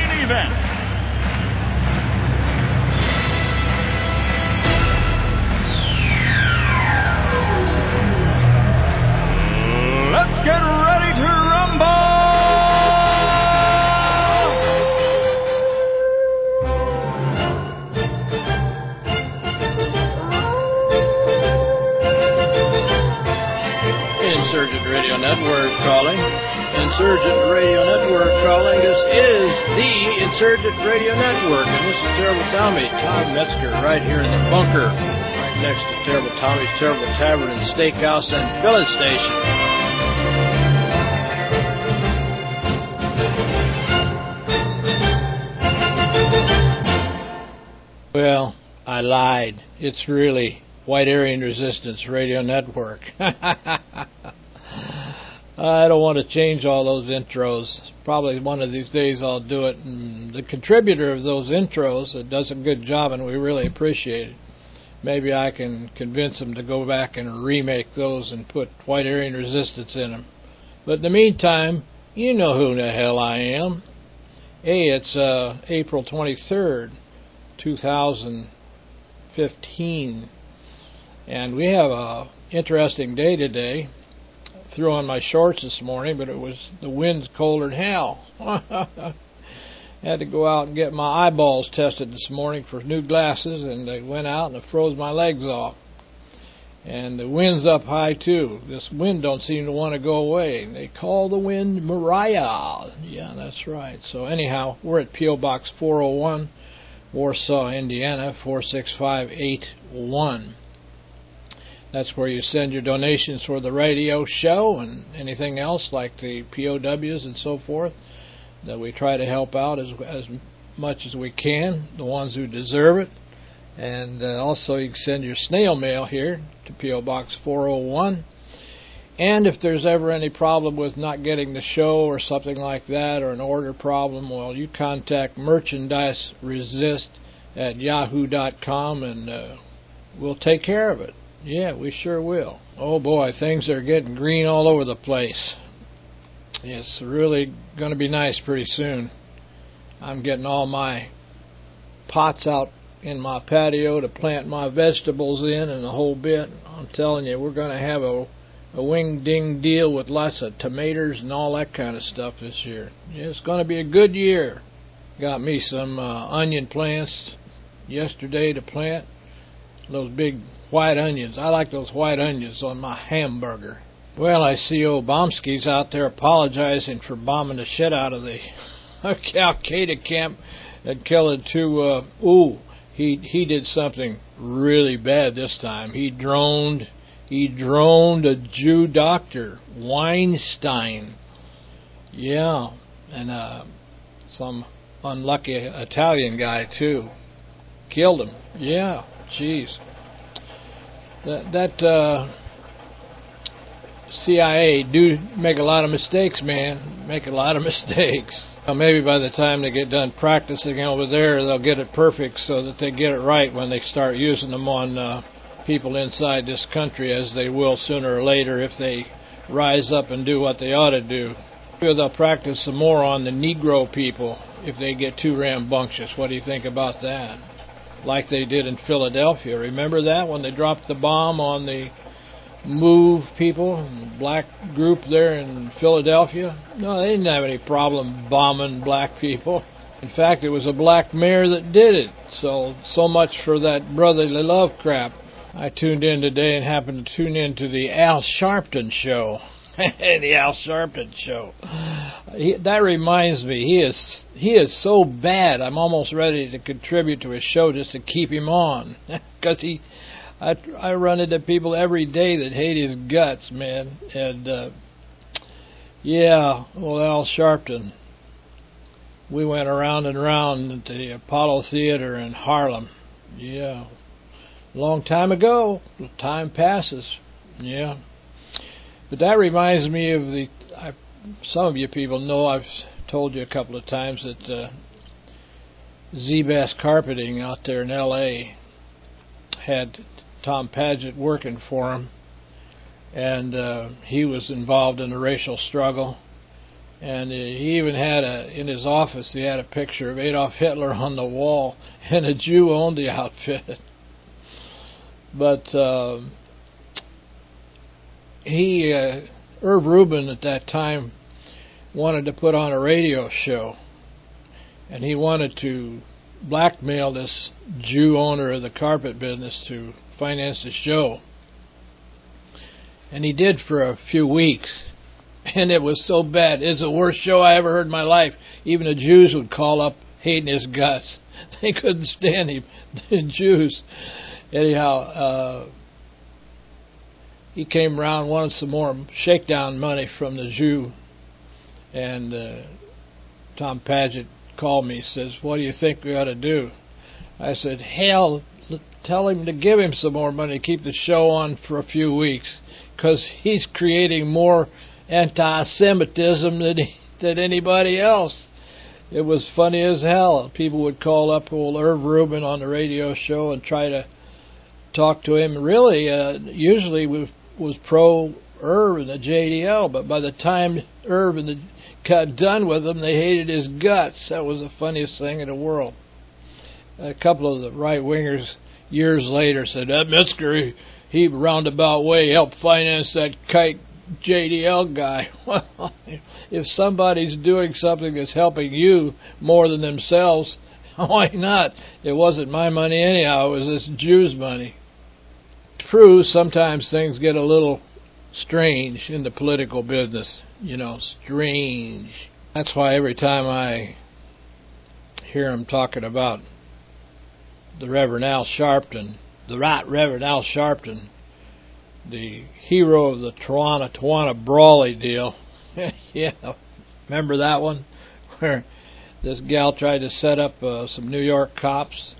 main event. Let's get ready to rumble! Insurgent Radio Network calling. Insurgent Radio Network calling. This is the Insurgent Radio Network, and this is Terrible Tommy, Tom Metzger, right here in the bunker, right next to Terrible Tommy's Terrible Tavern and Steakhouse and Filling Station. Well, I lied. It's really White Aryan Resistance Radio Network. I don't want to change all those intros. Probably one of these days I'll do it. And the contributor of those intros does a good job, and we really appreciate it. Maybe I can convince him to go back and remake those and put White Aryan Resistance in them. But in the meantime, you know who the hell I am. Hey, it's April 23rd. 2015, and we have a interesting day today. Threw on my shorts this morning, but the wind's colder than hell. Had to go out and get my eyeballs tested this morning for new glasses, and they went out and it froze my legs off. And the wind's up high too. This wind don't seem to want to go away. They call the wind Mariah. Yeah, that's right. So anyhow, we're at P.O. Box 401. Warsaw, Indiana, 46581. That's where you send your donations for the radio show and anything else like the POWs and so forth that we try to help out as much as we can, the ones who deserve it. And also you can send your snail mail here to P.O. Box 401. And if there's ever any problem with not getting the show or something like that, or an order problem, well, you contact Merchandise Resist at yahoo.com, and we'll take care of it. Yeah, we sure will. Oh boy, things are getting green all over the place. It's really going to be nice pretty soon. I'm getting all my pots out in my patio to plant my vegetables in and the whole bit. I'm telling you, we're going to have a wing-ding deal with lots of tomatoes and all that kind of stuff this year. Yeah, it's going to be a good year. Got me some onion plants yesterday to plant. Those big white onions. I like those white onions on my hamburger. Well, I see old Bomsky's out there apologizing for bombing the shit out of the Al-Qaeda camp and killing two. He did something really bad this time. He droned a Jew doctor, Weinstein. Yeah, and some unlucky Italian guy, too. Killed him. Yeah, jeez. That CIA do make a lot of mistakes, man. Make a lot of mistakes. Well, maybe by the time they get done practicing over there, they'll get it perfect so that they get it right when they start using them on people inside this country, as they will sooner or later if they rise up and do what they ought to do. Maybe they'll practice some more on the Negro people if they get too rambunctious. What do you think about that? Like they did in Philadelphia. Remember that when they dropped the bomb on the MOVE people, the black group there in Philadelphia? No, they didn't have any problem bombing black people. In fact, it was a black mayor that did it. So much for that brotherly love crap. I tuned in today and happened to tune in to the Al Sharpton show. The Al Sharpton show. That reminds me, he is so bad, I'm almost ready to contribute to his show just to keep him on. Because I run into people every day that hate his guts, man. And, yeah, well, Al Sharpton. We went around and around at the Apollo Theater in Harlem. Yeah. Long time ago. Time passes. Yeah. But that reminds me of some of you people know, I've told you a couple of times that Z-Bass Carpeting out there in L.A. had Tom Paget working for him, and he was involved in a racial struggle, And he even had in his office, he had a picture of Adolf Hitler on the wall, and a Jew owned the outfit. But Irv Rubin at that time wanted to put on a radio show, and he wanted to blackmail this Jew owner of the carpet business to finance the show. And he did for a few weeks. And it was so bad. It's the worst show I ever heard in my life. Even the Jews would call up hating his guts. They couldn't stand him, the Jews. Anyhow, he came around, wanted some more shakedown money from the Jew. And Tom Paget called me, says, "What do you think we ought to do?" I said, "Hell, tell him to give him some more money to keep the show on for a few weeks, because he's creating more anti-Semitism than anybody else." It was funny as hell. People would call up old Irv Rubin on the radio show and try to talk to him. Really, usually was pro Irv and the JDL, but by the time Irv got done with him, they hated his guts. That was the funniest thing in the world. A couple of the right-wingers years later said, "That Metzger, he roundabout way helped finance that kike JDL guy." Well, if somebody's doing something that's helping you more than themselves, why not? It wasn't my money anyhow. It was this Jew's money. True, sometimes things get a little strange in the political business. Strange. That's why every time I hear him talking about the Reverend Al Sharpton, the Right Reverend Al Sharpton, the hero of the Tawana Brawley deal. Yeah, remember that one? Where this gal tried to set up some New York cops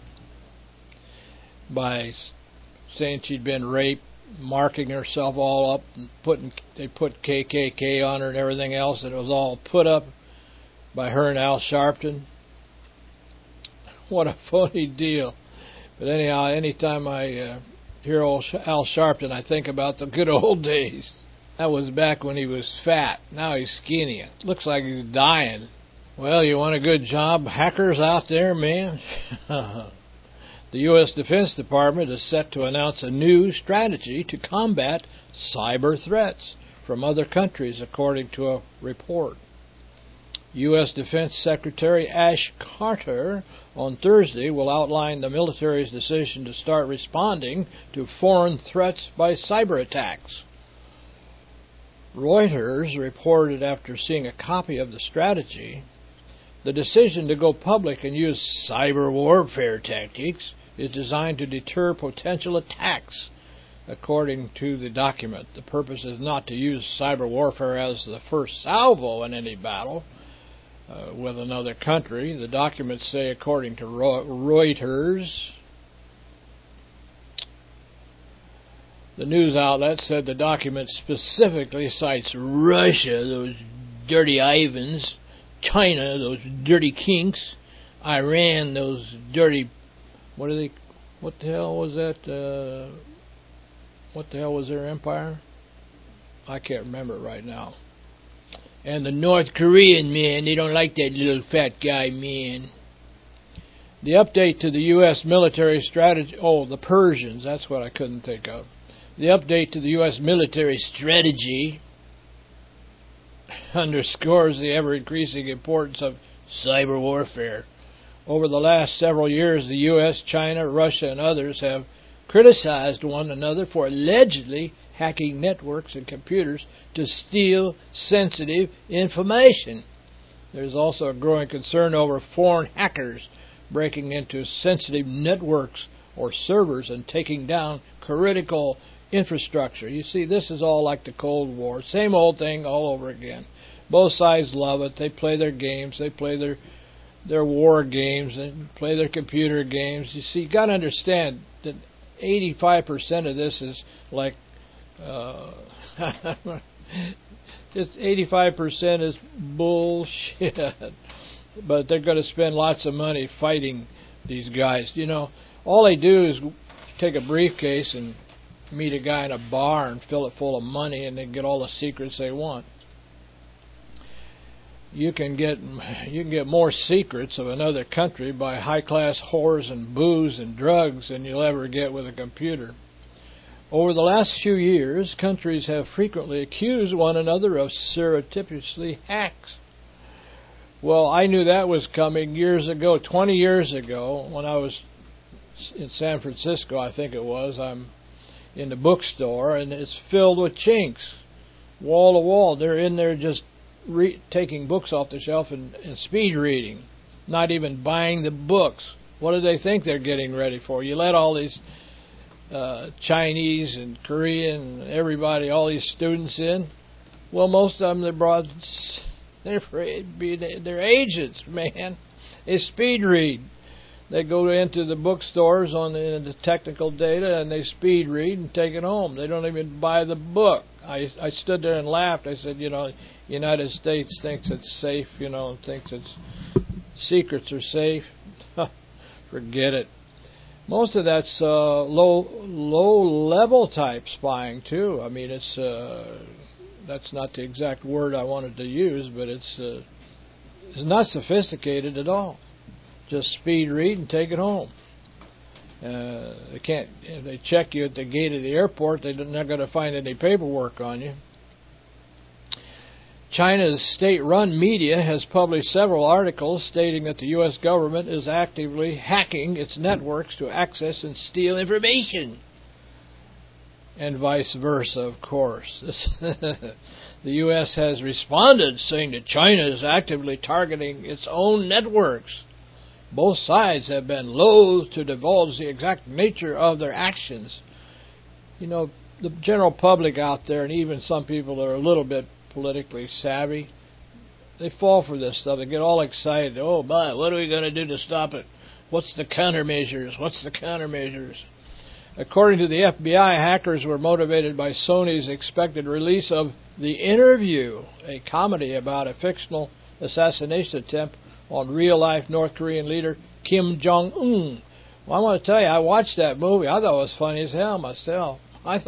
by saying she'd been raped, marking herself all up, and they put KKK on her and everything else, and it was all put up by her and Al Sharpton. What a phony deal. But anyhow, anytime I hear old Al Sharpton, I think about the good old days. That was back when he was fat. Now he's skinny. Looks like he's dying. Well, you want a good job, hackers out there, man? The U.S. Defense Department is set to announce a new strategy to combat cyber threats from other countries, according to a report. U.S. Defense Secretary Ash Carter on Thursday will outline the military's decision to start responding to foreign threats by cyber attacks. Reuters reported after seeing a copy of the strategy, the decision to go public and use cyber warfare tactics is designed to deter potential attacks. According to the document, the purpose is not to use cyber warfare as the first salvo in any battle with another country. The documents say, according to Reuters, the news outlet said the document specifically cites Russia, those dirty Ivans, China, those dirty kinks, Iran, those dirty... What the hell was that? What the hell was their empire? I can't remember it right now. And the North Korean, man, they don't like that little fat guy, man. The update to the U.S. military strategy... Oh, the Persians, that's what I couldn't think of. The update to the U.S. military strategy underscores the ever-increasing importance of cyber warfare. Over the last several years, the U.S., China, Russia, and others have criticized one another for allegedly hacking networks and computers to steal sensitive information. There's also a growing concern over foreign hackers breaking into sensitive networks or servers and taking down critical infrastructure. You see, this is all like the Cold War. Same old thing all over again. Both sides love it. They play their games. They play their war games and play their computer games. You see, you got to understand that 85% of this is like it's 85% is bullshit. But they're going to spend lots of money fighting these guys. All they do is take a briefcase and meet a guy in a bar and fill it full of money, and they get all the secrets they want. you can get more secrets of another country by high-class whores and booze and drugs than you'll ever get with a computer. Over the last few years, countries have frequently accused one another of surreptitiously hacks. Well, I knew that was coming years ago, 20 years ago, when I was in San Francisco, I think it was. I'm in the bookstore, and it's filled with chinks, wall to wall. They're in there just taking books off the shelf and speed reading, not even buying the books. What do they think they're getting ready for? You let all these Chinese and Korean and everybody, all these students in. Well, most of them they're agents, man. They speed read. They go into the bookstores on the technical data and they speed read and take it home. They don't even buy the book. I stood there and laughed. I said, United States thinks it's safe, thinks its secrets are safe. Forget it. Most of that's low-level type spying too. I mean, it's that's not the exact word I wanted to use, but it's not sophisticated at all. Just speed read and take it home. They can't. If they check you at the gate of the airport, they're not going to find any paperwork on you. China's state-run media has published several articles stating that the U.S. government is actively hacking its networks to access and steal information. And vice versa, of course. The U.S. has responded, saying that China is actively targeting its own networks. Both sides have been loath to divulge the exact nature of their actions. The general public out there, and even some people that are a little bit politically savvy, they fall for this stuff. They get all excited. Oh, my, what are we going to do to stop it? What's the countermeasures? According to the FBI, hackers were motivated by Sony's expected release of The Interview, a comedy about a fictional assassination attempt on real-life North Korean leader Kim Jong-un. Well, I want to tell you, I watched that movie. I thought it was funny as hell myself. At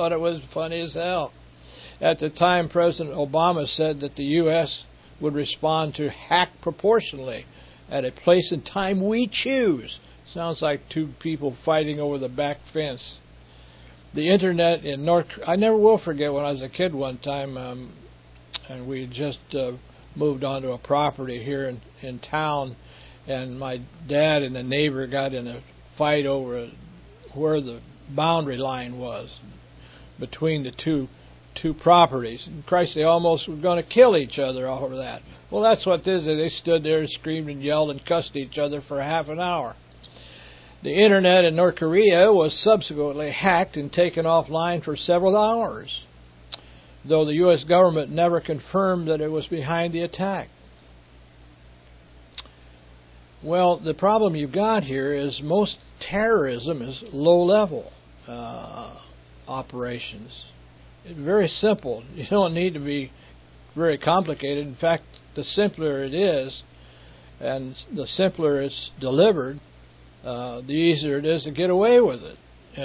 the time, President Obama said that the U.S. would respond to hack proportionally at a place and time we choose. Sounds like two people fighting over the back fence. The Internet in I never will forget when I was a kid one time, and we had just moved onto a property here in town, and my dad and the neighbor got in a fight over where the boundary line was between the two properties. And Christ, they almost were going to kill each other over that. Well, that's what this is. They stood there and screamed and yelled and cussed each other for half an hour. The Internet in North Korea was subsequently hacked and taken offline for several hours, though the U.S. government never confirmed that it was behind the attack. Well, the problem you've got here is most terrorism is low-level operations. It's very simple. You don't need to be very complicated. In fact, the simpler it is, and the simpler it's delivered, the easier it is to get away with it.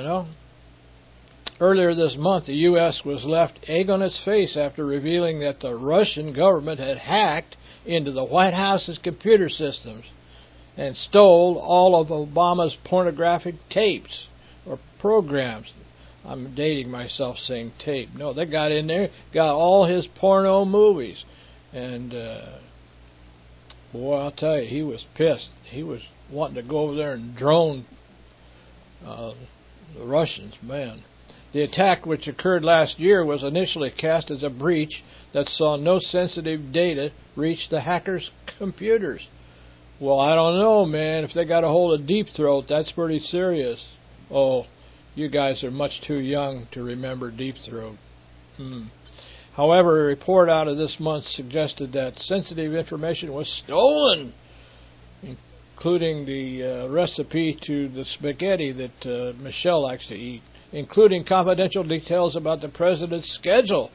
Earlier this month, the U.S. was left egg on its face after revealing that the Russian government had hacked into the White House's computer systems and stole all of Obama's pornographic tapes or programs. I'm dating myself saying tape. No, they got in there, got all his porno movies. And, boy, I'll tell you, he was pissed. He was wanting to go over there and drone the Russians, man. The attack, which occurred last year, was initially cast as a breach that saw no sensitive data reach the hackers' computers. Well, I don't know, man. If they got a hold of Deep Throat, that's pretty serious. Oh, you guys are much too young to remember Deep Throat. However, a report out of this month suggested that sensitive information was stolen, including the recipe to the spaghetti that Michelle likes to eat, including confidential details about the president's schedule.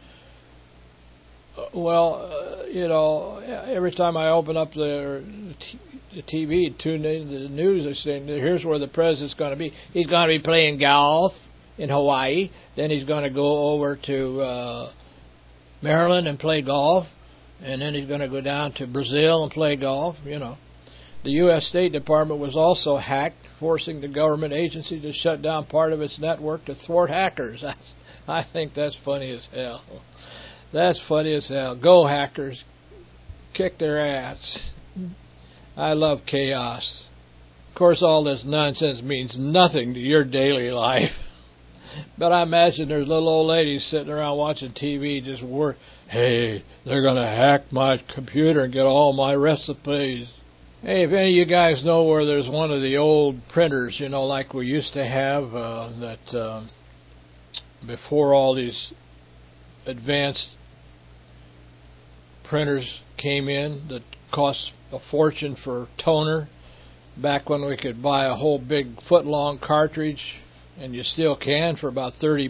Every time I open up the TV, tune in to the news, they're saying, here's where the president's going to be. He's going to be playing golf in Hawaii. Then he's going to go over to Maryland and play golf. and then he's going to go down to Brazil and play golf, you know. The U.S. State Department was also hacked, forcing the government agency to shut down part of its network to thwart hackers. I think that's funny as hell. That's funny as hell. Go hackers. Kick their ass. I love chaos. Of course, all this nonsense means nothing to your daily life. But I imagine there's little old ladies sitting around watching TV just worried, hey, they're going to hack my computer and get all my recipes. Hey, if any of you guys know where there's one of the old printers, you know, like we used to have, that before all these advanced printers came in that cost a fortune for toner, back when we could buy a whole big foot-long cartridge, and you still can for about $30,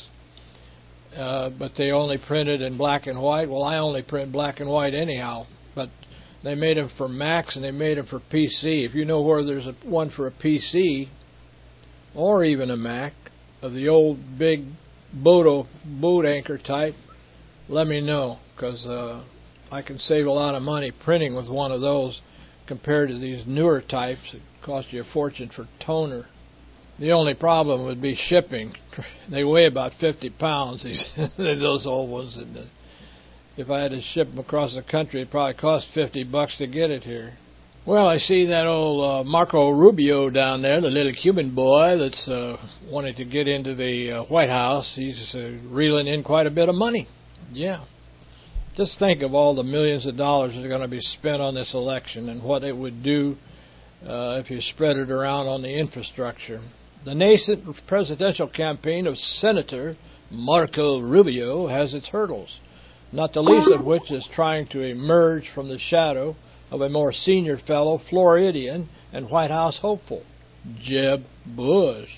but they only printed in black and white. Well, I only print black and white anyhow, but they made them for Macs and they made them for PC. If you know where there's one for a PC or even a Mac of the old big boot anchor type, let me know, because I can save a lot of money printing with one of those compared to these newer types that cost you a fortune for toner. The only problem would be shipping. They weigh about 50 pounds, those old ones. And if I had to ship them across the country, it probably cost $50 to get it here. Well, I see that old Marco Rubio down there, the little Cuban boy that's wanting to get into the White House. He's reeling in quite a bit of money. Yeah. Just think of all the millions of dollars that are going to be spent on this election and what it would do if you spread it around on the infrastructure. The nascent presidential campaign of Senator Marco Rubio has its hurdles, not the least of which is trying to emerge from the shadow of a more senior fellow Floridian and White House hopeful, Jeb Bush.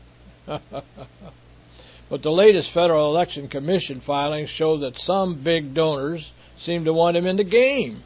But the latest Federal Election Commission filings show that some big donors seem to want him in the game.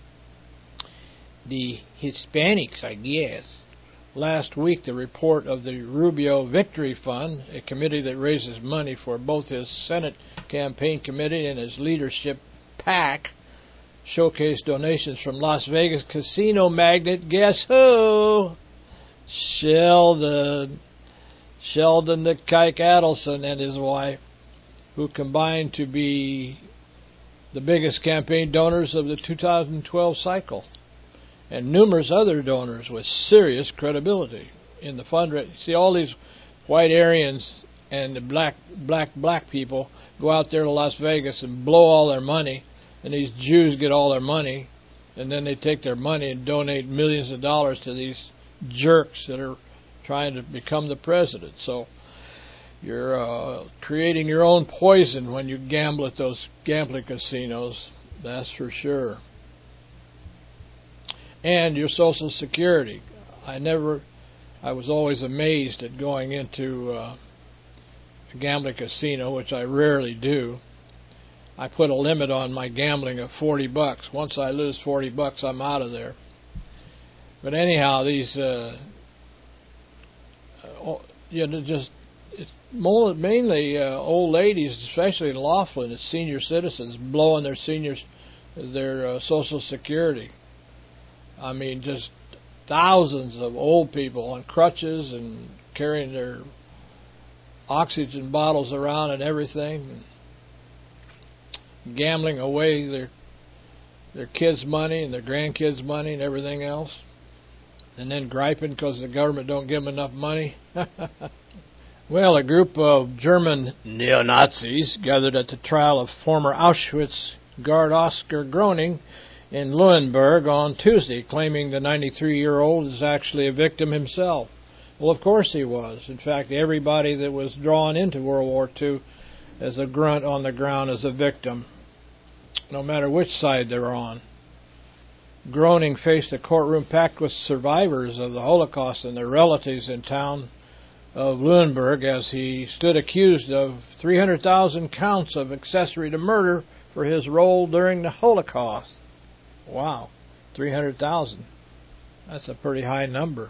The Hispanics, I guess. Last week, the report of the Rubio Victory Fund, a committee that raises money for both his Senate campaign committee and his leadership PAC, showcased donations from Las Vegas casino magnate, guess who? Sheldon the Kike Adelson and his wife, who combined to be the biggest campaign donors of the 2012 cycle, and numerous other donors with serious credibility in the fundraising. See, all these white Aryans and the black people go out there to Las Vegas and blow all their money, and these Jews get all their money, and then they take their money and donate millions of dollars to these jerks that are trying to become the president. So you're creating your own poison when you gamble at those gambling casinos, that's for sure. And your Social Security. I was always amazed at going into a gambling casino, which I rarely do. I put a limit on my gambling of $40. Once I lose $40, I'm out of there. But anyhow, these it's mainly old ladies, especially in Laughlin, it's senior citizens blowing their Social Security. I mean, just thousands of old people on crutches and carrying their oxygen bottles around and everything, and gambling away their kids' money and their grandkids' money and everything else, and then griping because the government don't give them enough money. Well, a group of German neo-Nazis gathered at the trial of former Auschwitz guard Oskar Groening in Luenburg on Tuesday, claiming the 93-year-old is actually a victim himself. Well, of course he was. In fact, everybody that was drawn into World War II as a grunt on the ground is a victim, no matter which side they're on. Groening faced a courtroom packed with survivors of the Holocaust and their relatives in town of Luenburg as he stood accused of 300,000 counts of accessory to murder for his role during the Holocaust. Wow, 300,000. That's a pretty high number.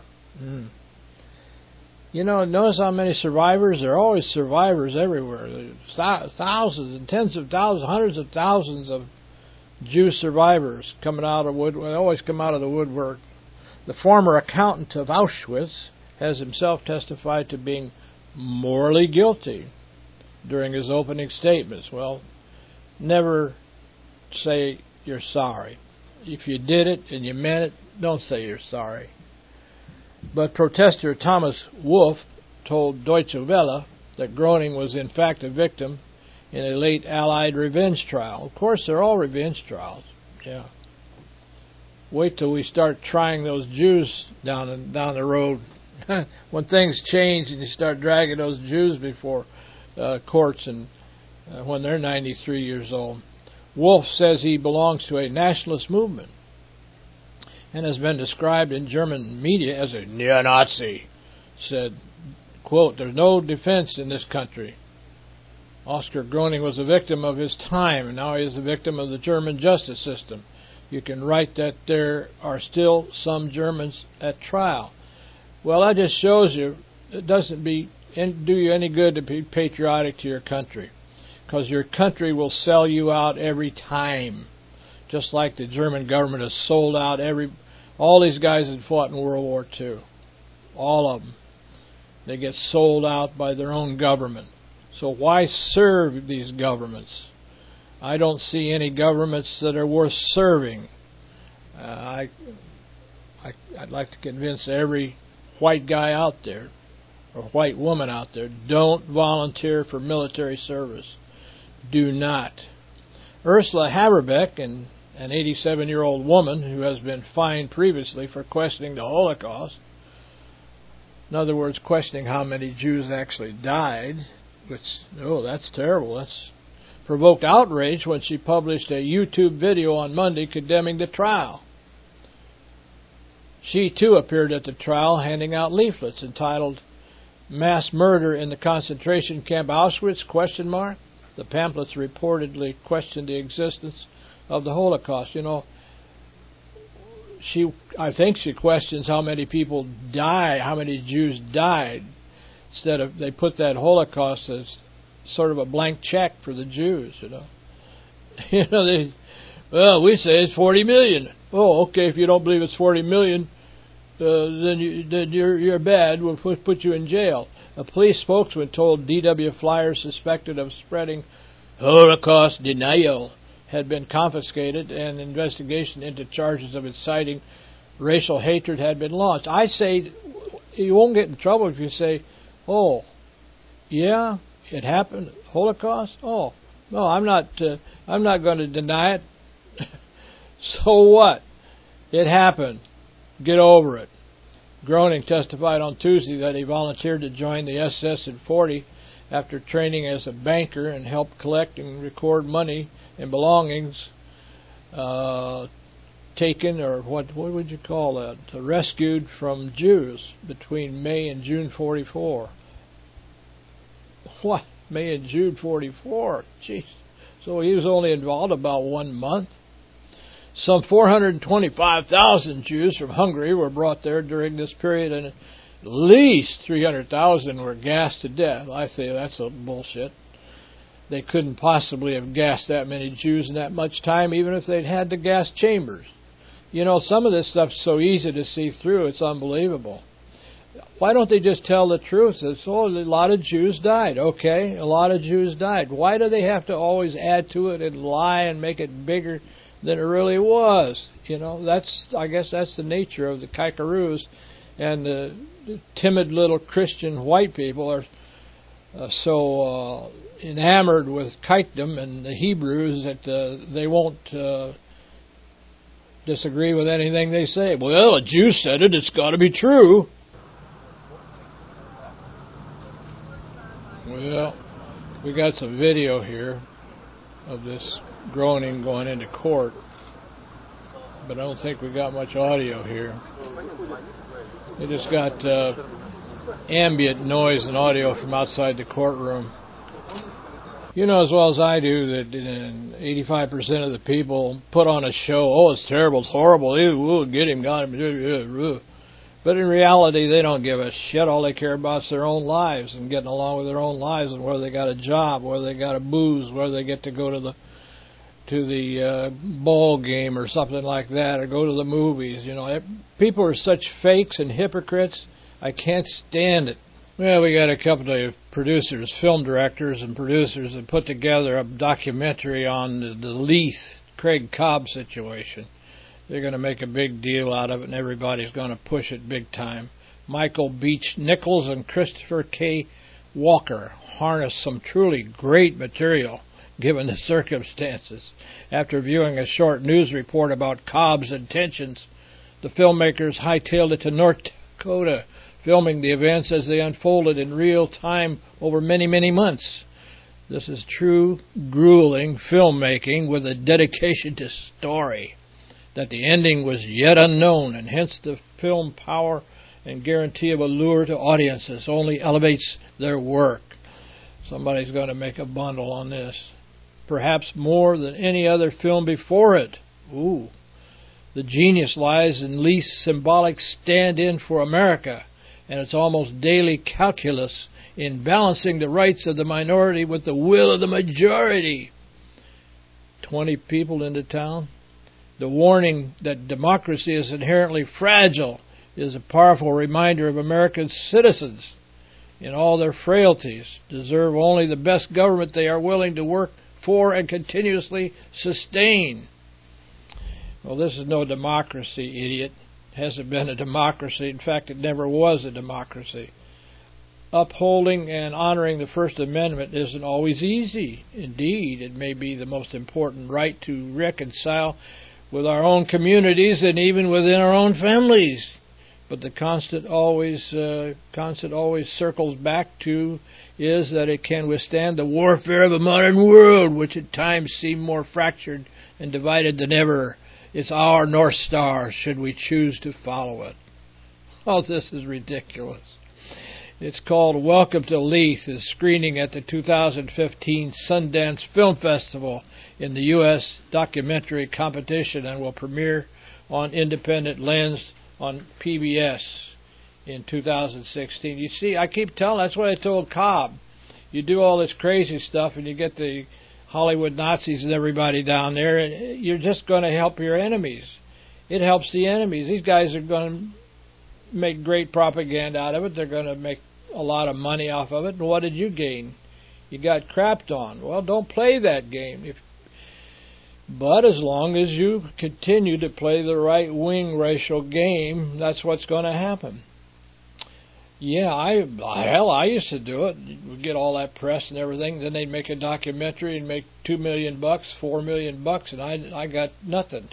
You know, notice how many survivors? There are always survivors everywhere. There's thousands and tens of thousands, hundreds of thousands of Jew survivors coming out of they always come out of the woodwork. The former accountant of Auschwitz has himself testified to being morally guilty during his opening statements. Well, never say you're sorry. If you did it and you meant it, don't say you're sorry. But protester Thomas Wolfe told Deutsche Welle that Groening was in fact a victim in a late Allied revenge trial. Of course, they're all revenge trials. Yeah. Wait till we start trying those Jews down the road. When things change and you start dragging those Jews before courts and when they're 93 years old. Wolfe says he belongs to a nationalist movement and has been described in German media as a neo-Nazi. Said, quote, "There's no defense in this country. Oscar Groening was a victim of his time, and now he is a victim of the German justice system. You can write that there are still some Germans at trial." Well, that just shows you it doesn't do you any good to be patriotic to your country, because your country will sell you out every time, just like the German government has sold out all these guys that fought in World War II. All of them. They get sold out by their own government. So why serve these governments? I don't see any governments that are worth serving. I'd like to convince every white guy out there, or white woman out there, don't volunteer for military service. Do not. Ursula Haberbeck, an 87-year-old woman who has been fined previously for questioning the Holocaust, in other words, questioning how many Jews actually died, which, that's terrible. That's provoked outrage when she published a YouTube video on Monday condemning the trial. She, too, appeared at the trial handing out leaflets entitled "Mass Murder in the Concentration Camp Auschwitz?" The pamphlets reportedly questioned the existence of the Holocaust. I think she questions how many people died, how many Jews died. Instead of, they put that Holocaust as sort of a blank check for the Jews, we say it's 40 million. Oh, okay, if you don't believe it's 40 million, then you're bad. We'll put you in jail. A police spokesman told DW flyers suspected of spreading Holocaust denial had been confiscated, and an investigation into charges of inciting racial hatred had been launched. I say you won't get in trouble if you say, "Oh, yeah, it happened, Holocaust. Oh, no, I'm not going to deny it." So what? It happened. Get over it. Groening testified on Tuesday that he volunteered to join the SS in 40 after training as a banker and helped collect and record money and belongings taken, or what would you call that, rescued from Jews between May and June 44. What? May and June 44? Jeez. So he was only involved about 1 month. Some 425,000 Jews from Hungary were brought there during this period, and at least 300,000 were gassed to death. I say that's a bullshit. They couldn't possibly have gassed that many Jews in that much time, even if they'd had the gas chambers. Some of this stuff's so easy to see through, it's unbelievable. Why don't they just tell the truth? A lot of Jews died. Okay, a lot of Jews died. Why do they have to always add to it and lie and make it bigger than it really was? I guess that's the nature of the kikaroos, and the timid little Christian white people are so enamored with kikdom and the Hebrews that they won't disagree with anything they say. Well, a Jew said it, it's got to be true. Well, we got some video here of this Groening going into court, but I don't think we got much audio here. They just got ambient noise and audio from outside the courtroom. You know as well as I do that 85% of the people put on a show, "Oh, it's terrible, it's horrible, we'll get him, got him." But in reality, they don't give a shit. All they care about is their own lives and getting along with their own lives, and whether they got a job, whether they got a booze, whether they get to go to the to the ball game or something like that, or go to the movies. People are such fakes and hypocrites. I can't stand it. Well, we got a couple of producers, film directors and producers that put together a documentary on the Leith, Craig Cobb situation. They're going to make a big deal out of it, and everybody's going to push it big time. Michael Beach Nichols and Christopher K. Walker harnessed some truly great material, given the circumstances. After viewing a short news report about Cobb's intentions, the filmmakers hightailed it to North Dakota, filming the events as they unfolded in real time over many, many months. This is true, grueling filmmaking with a dedication to story. That the ending was yet unknown, and hence the film power and guarantee of allure to audiences only elevates their work. Somebody's going to make a bundle on this. Perhaps more than any other film before it. Ooh. The genius lies in Leith's symbolic stand-in for America, and its almost daily calculus in balancing the rights of the minority with the will of the majority. 20 people into town. The warning that democracy is inherently fragile is a powerful reminder of American citizens, in all their frailties, deserve only the best government they are willing to work for and continuously sustain. Well, this is no democracy, idiot. It hasn't been a democracy. In fact, it never was a democracy. Upholding and honoring the First Amendment isn't always easy. Indeed, it may be the most important right to reconcile with our own communities and even within our own families. But the constant always circles back to is that it can withstand the warfare of a modern world, which at times seem more fractured and divided than ever. It's our North Star, should we choose to follow it. Oh, this is ridiculous. It's called Welcome to Leith, is screening at the 2015 Sundance Film Festival in the U.S. documentary competition and will premiere on Independent Lens on PBS in 2016. You see, I keep telling, that's what I told Cobb. You do all this crazy stuff and you get the Hollywood Nazis and everybody down there, and you're just going to help your enemies. It helps the enemies. These guys are going to make great propaganda out of it. They're going to make a lot of money off of it. And what did you gain? You got crapped on. Well, don't play that game. But as long as you continue to play the right-wing racial game, that's what's going to happen. Yeah, I used to do it. We'd get all that press and everything. Then they'd make a documentary and make $2 million, $4 million, and I got nothing.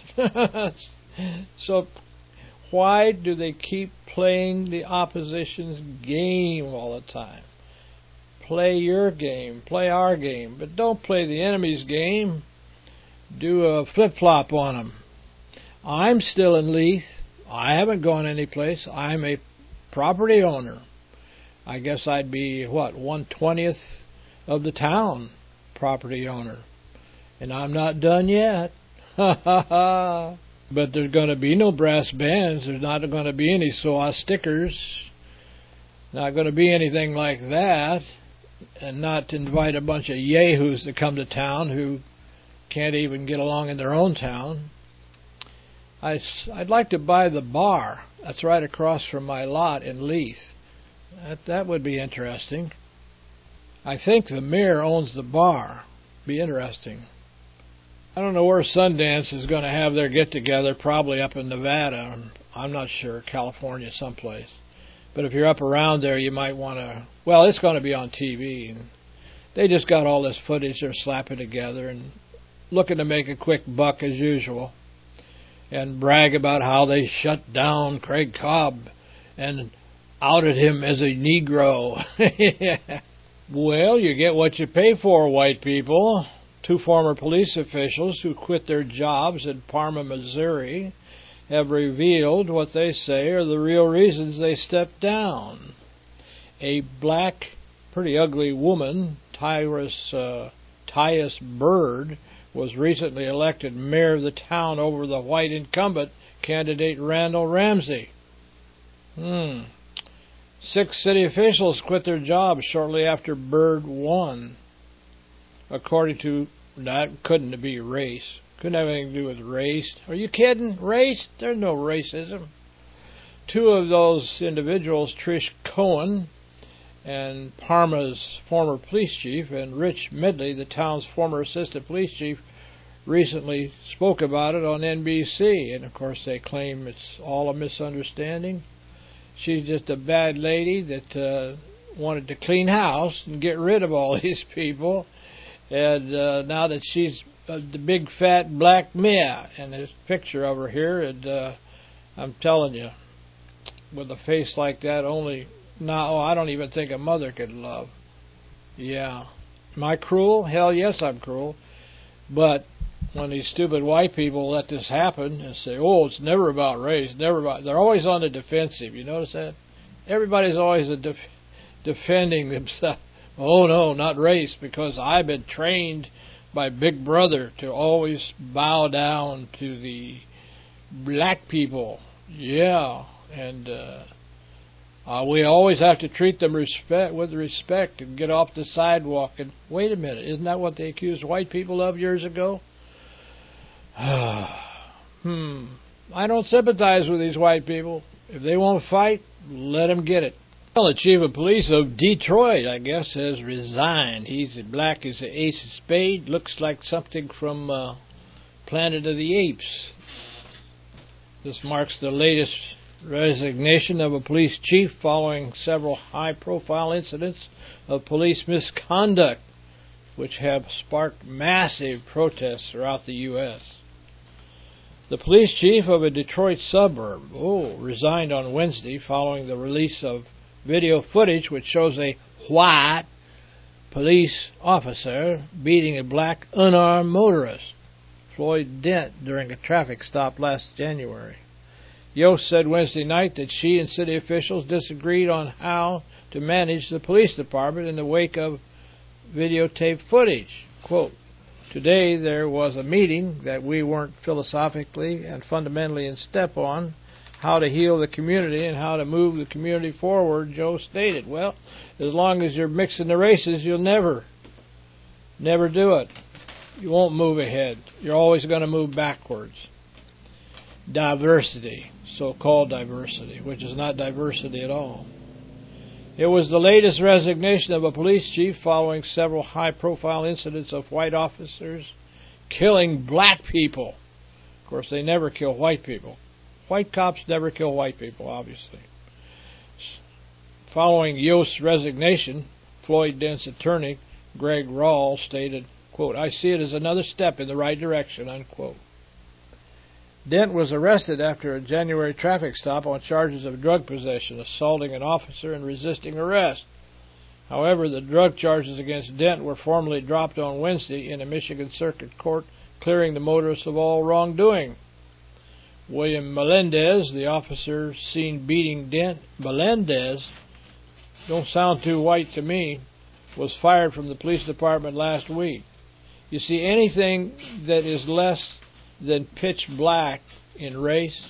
So why do they keep playing the opposition's game all the time? Play your game, play our game, but don't play the enemy's game. Do a flip-flop on them. I'm still in Leith. I haven't gone anyplace. I'm a property owner. I guess I'd be, 1/20th of the town property owner. And I'm not done yet. Ha ha ha. But there's going to be no brass bands. There's not going to be any SOA stickers. Not going to be anything like that. And not invite a bunch of yahoos to come to town who can't even get along in their own town. I'd like to buy the bar that's right across from my lot in Leith. That would be interesting. I think the mayor owns the bar. Be interesting. I don't know where Sundance is going to have their get-together, probably up in Nevada. I'm not sure, California someplace. But if you're up around there, you might want to... Well, it's going to be on TV. And they just got all this footage they're slapping together and looking to make a quick buck as usual. And brag about how they shut down Craig Cobb and outed him as a Negro. Well, you get what you pay for, white people. 2 former police officials who quit their jobs in Parma, Missouri, have revealed what they say are the real reasons they stepped down. A black, pretty ugly woman, Tyus Bird, was recently elected mayor of the town over the white incumbent candidate Randall Ramsey. 6 city officials quit their jobs shortly after Bird won. According to That couldn't be race. Couldn't have anything to do with race. Are you kidding? Race? There's no racism. Two of those individuals, Trish Cohen and Parma's former police chief, and Rich Medley, the town's former assistant police chief, recently spoke about it on NBC. And of course they claim it's all a misunderstanding. She's just a bad lady that wanted to clean house and get rid of all these people. And now that she's the big fat black mare, and there's a picture of her here, and I'm telling you, with a face like that, I don't even think a mother could love. Yeah. Am I cruel? Hell yes, I'm cruel. But when these stupid white people let this happen and say, oh, it's never about race, they're always on the defensive. You notice that? Everybody's always defending themselves. Oh, no, not race, because I've been trained by Big Brother to always bow down to the black people. Yeah, and we always have to treat them with respect and get off the sidewalk. And wait a minute, isn't that what they accused white people of years ago? I don't sympathize with these white people. If they won't fight, let them get it. Well, the chief of police of Detroit, I guess, has resigned. He's black as the ace of spades. Looks like something from Planet of the Apes. This marks the latest resignation of a police chief following several high-profile incidents of police misconduct, which have sparked massive protests throughout the U.S. The police chief of a Detroit suburb resigned on Wednesday following the release of video footage which shows a white police officer beating a black unarmed motorist, Floyd Dent, during a traffic stop last January. Yost said Wednesday night that she and city officials disagreed on how to manage the police department in the wake of videotaped footage. Quote, today there was a meeting that we weren't philosophically and fundamentally in step on, how to heal the community and how to move the community forward, Joe stated. Well, as long as you're mixing the races, you'll never do it. You won't move ahead. You're always going to move backwards. Diversity, so-called diversity, which is not diversity at all. It was the latest resignation of a police chief following several high-profile incidents of white officers killing black people. Of course, they never kill white people. White cops never kill white people, obviously. Following Yost's resignation, Floyd Dent's attorney, Greg Rawls, stated, quote, I see it as another step in the right direction, unquote. Dent was arrested after a January traffic stop on charges of drug possession, assaulting an officer, and resisting arrest. However, the drug charges against Dent were formally dropped on Wednesday in a Michigan Circuit Court, clearing the motorist of all wrongdoing. William Melendez, the officer seen beating Dent, Melendez, don't sound too white to me, was fired from the police department last week. You see, anything that is less than pitch black in race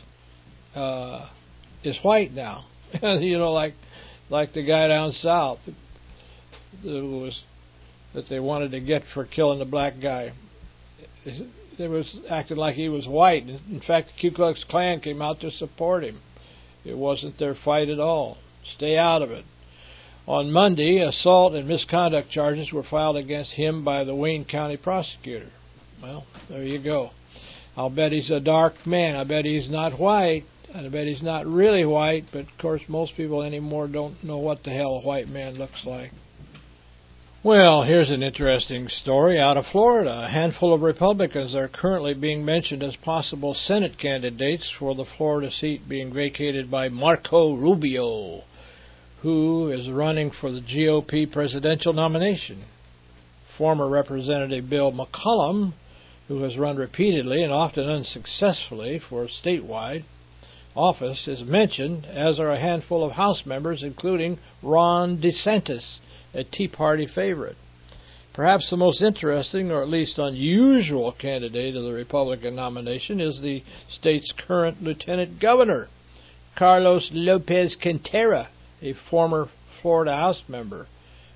is white now. You know, like the guy down south that they wanted to get for killing the black guy. They was acting like he was white. In fact, the Ku Klux Klan came out to support him. It wasn't their fight at all. Stay out of it. On Monday, assault and misconduct charges were filed against him by the Wayne County prosecutor. Well, there you go. I'll bet he's a dark man. I bet he's not white. I bet he's not really white. But, of course, most people anymore don't know what the hell a white man looks like. Well, here's an interesting story out of Florida. A handful of Republicans are currently being mentioned as possible Senate candidates for the Florida seat being vacated by Marco Rubio, who is running for the GOP presidential nomination. Former Representative Bill McCollum, who has run repeatedly and often unsuccessfully for statewide office, is mentioned, as are a handful of House members, including Ron DeSantis, a Tea Party favorite. Perhaps the most interesting, or at least unusual, candidate of the Republican nomination is the state's current Lieutenant Governor, Carlos Lopez Quintero, a former Florida House member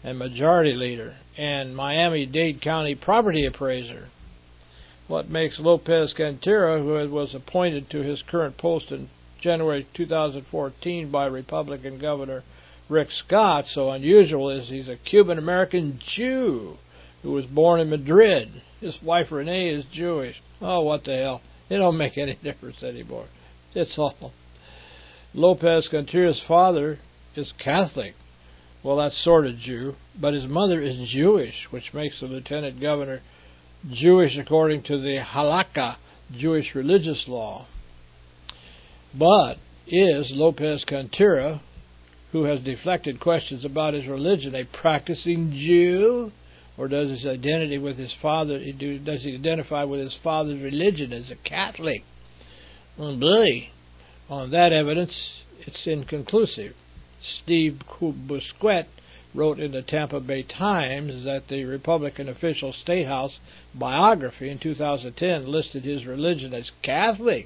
and majority leader, and Miami-Dade County property appraiser. What makes Lopez Cantera, who was appointed to his current post in January 2014 by Republican Governor Rick Scott, so unusual is he's a Cuban-American Jew who was born in Madrid. His wife Renee is Jewish. Oh, what the hell. It don't make any difference anymore. It's awful. Lopez Cantera's father is Catholic. Well, that's sort of Jew, but his mother is Jewish, which makes the lieutenant governor Jewish according to the halakha, Jewish religious law. But is Lopez Cantera, who has deflected questions about his religion, a practicing Jew? Or does his identity with his father, does he identify with his father's religion as a Catholic? Oh boy. On that evidence, it's inconclusive. Steve Busquet wrote in the Tampa Bay Times that the Republican official State House biography in 2010 listed his religion as Catholic.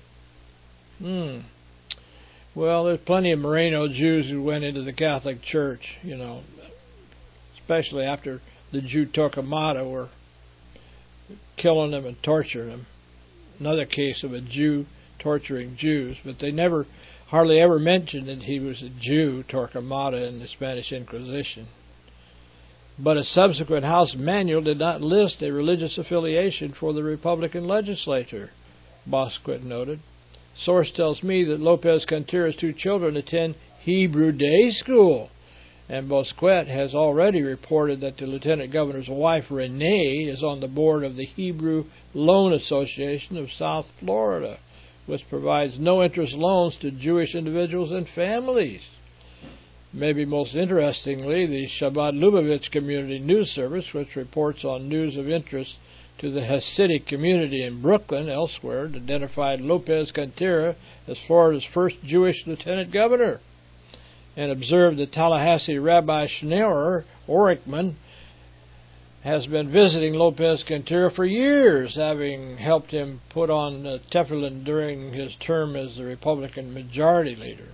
Well, there's plenty of Moreno Jews who went into the Catholic Church, especially after the Jew Torquemada were killing them and torturing them. Another case of a Jew torturing Jews, but they hardly ever mentioned that he was a Jew, Torquemada, in the Spanish Inquisition. But a subsequent House manual did not list a religious affiliation for the Republican legislature, Bosquet noted. Source tells me that Lopez Cantera's two children attend Hebrew Day School, and Bosquet has already reported that the lieutenant governor's wife, Renee, is on the board of the Hebrew Loan Association of South Florida, which provides no-interest loans to Jewish individuals and families. Maybe most interestingly, the Chabad Lubavitch Community News Service, which reports on news of interest to the Hasidic community in Brooklyn, elsewhere, identified Lopez Cantera as Florida's first Jewish lieutenant governor, and observed that Tallahassee Rabbi Schneur Orichman has been visiting Lopez Cantera for years, having helped him put on tefillin during his term as the Republican majority leader.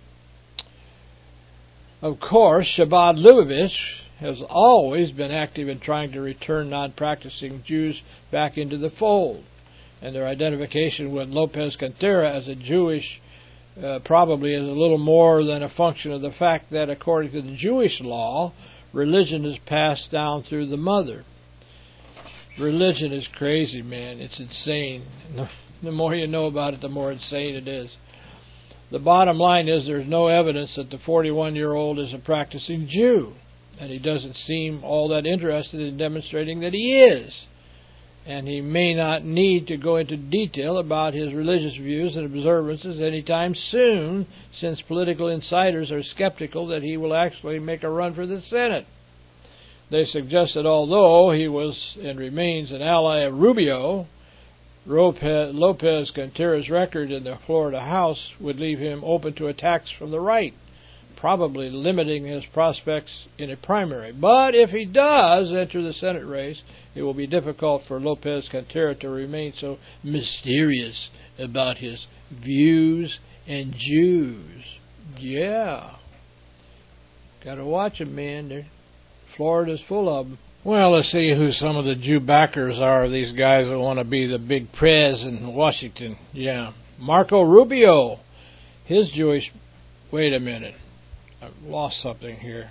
Of course, Chabad Lubavitch has always been active in trying to return non-practicing Jews back into the fold, and their identification with Lopez Cantera as a Jewish probably is a little more than a function of the fact that, according to the Jewish law, religion is passed down through the mother. Religion is crazy, man. It's insane. The more you know about it, the more insane it is. The bottom line is there's no evidence that the 41-year-old is a practicing Jew, and he doesn't seem all that interested in demonstrating that he is. And he may not need to go into detail about his religious views and observances anytime soon, since political insiders are skeptical that he will actually make a run for the Senate. They suggest that although he was and remains an ally of Rubio, Lopez Cantera's record in the Florida House would leave him open to attacks from the right, probably limiting his prospects in a primary. But if he does enter the Senate race, it will be difficult for Lopez Cantera to remain so mysterious about his views and Jews. Yeah. Gotta watch him, man. Florida's full of them. Well, let's see who some of the Jew backers are, these guys that want to be the big prez in Washington. Yeah. Marco Rubio. His Jewish... Wait a minute. I've lost something here.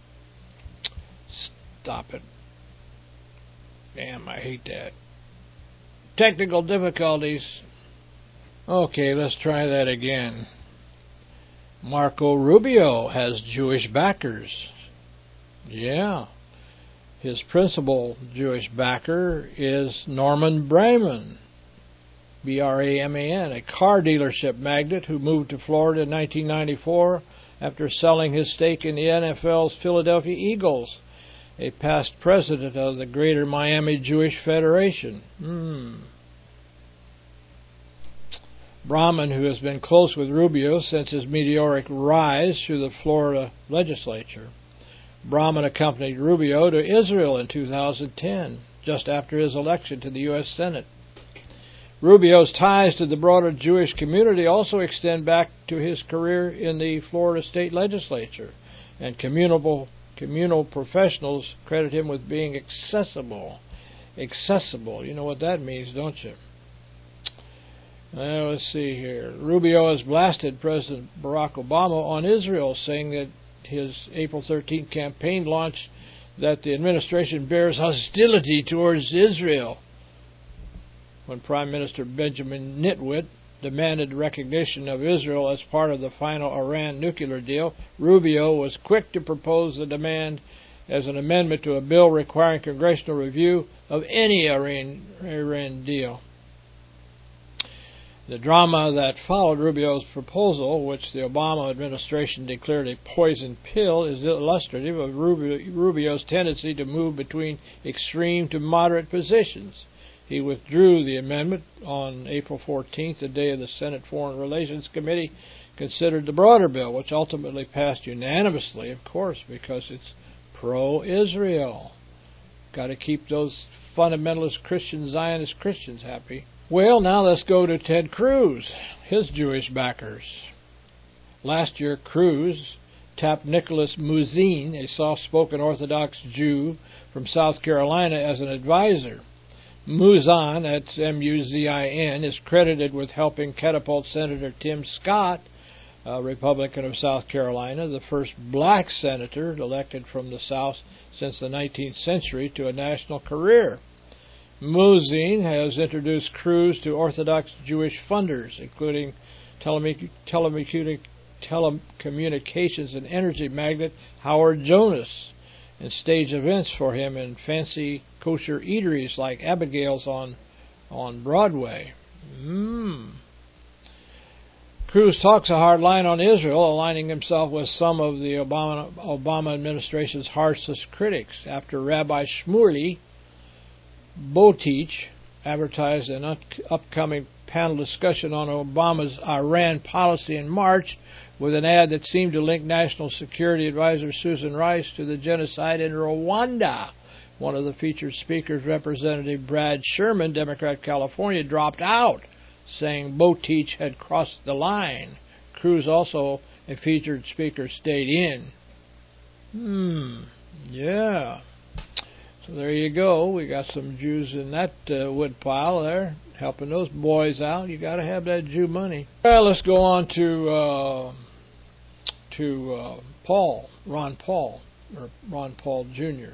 Stop it. Damn, I hate that. Technical difficulties. Okay, let's try that again. Marco Rubio has Jewish backers. Yeah. His principal Jewish backer is Norman Braman, B-R-A-M-A-N, a car dealership magnate who moved to Florida in 1994 after selling his stake in the NFL's Philadelphia Eagles, a past president of the Greater Miami Jewish Federation. Brahman, who has been close with Rubio since his meteoric rise through the Florida legislature. Brahman accompanied Rubio to Israel in 2010, just after his election to the U.S. Senate. Rubio's ties to the broader Jewish community also extend back to his career in the Florida state legislature and communal communal professionals credit him with being accessible. Accessible. You know what that means, don't you? Let's see here. Rubio has blasted President Barack Obama on Israel, saying that his April 13th campaign launched that the administration bears hostility towards Israel. When Prime Minister Benjamin Nitwit demanded recognition of Israel as part of the final Iran nuclear deal, Rubio was quick to propose the demand as an amendment to a bill requiring congressional review of any Iran deal. The drama that followed Rubio's proposal, which the Obama administration declared a poison pill, is illustrative of Rubio's tendency to move between extreme to moderate positions. He withdrew the amendment on April 14th, the day of the Senate Foreign Relations Committee considered the broader bill, which ultimately passed unanimously, of course, because it's pro-Israel. Got to keep those fundamentalist Christian Zionist Christians happy. Well, now let's go to Ted Cruz, his Jewish backers. Last year, Cruz tapped Nicholas Muzin, a soft-spoken Orthodox Jew from South Carolina, as an advisor. Muzin, that's M-U-Z-I-N, is credited with helping catapult Senator Tim Scott, a Republican of South Carolina, the first black senator elected from the South since the 19th century, to a national career. Muzin has introduced Cruz to Orthodox Jewish funders, including telecommunications and energy magnate Howard Jonas, and staged events for him in fancy kosher eateries like Abigail's on Broadway. Cruz talks a hard line on Israel, aligning himself with some of the Obama administration's harshest critics. After Rabbi Shmuley Boteach advertised an upcoming panel discussion on Obama's Iran policy in March with an ad that seemed to link National Security Advisor Susan Rice to the genocide in Rwanda. One of the featured speakers, Representative Brad Sherman, Democrat California, dropped out, saying Boteach had crossed the line. Cruz, also a featured speaker, stayed in. Yeah. So there you go. We got some Jews in that woodpile there, helping those boys out. You got to have that Jew money. Well, let's go on to Ron Paul Jr.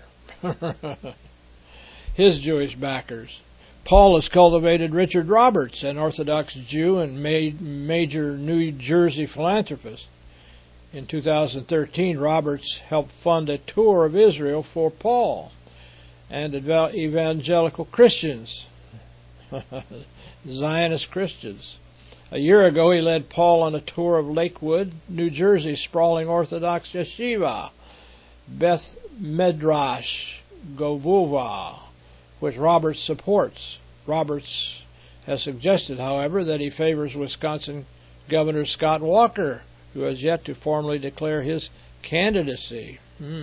His Jewish backers. Paul has cultivated Richard Roberts, an Orthodox Jew and major New Jersey philanthropist. In 2013, Roberts helped fund a tour of Israel for Paul and evangelical Christians, Zionist Christians. A year ago, he led Paul on a tour of Lakewood, New Jersey, sprawling Orthodox yeshiva, Beth Medrash Govova, which Roberts supports. Roberts has suggested, however, that he favors Wisconsin Governor Scott Walker, who has yet to formally declare his candidacy.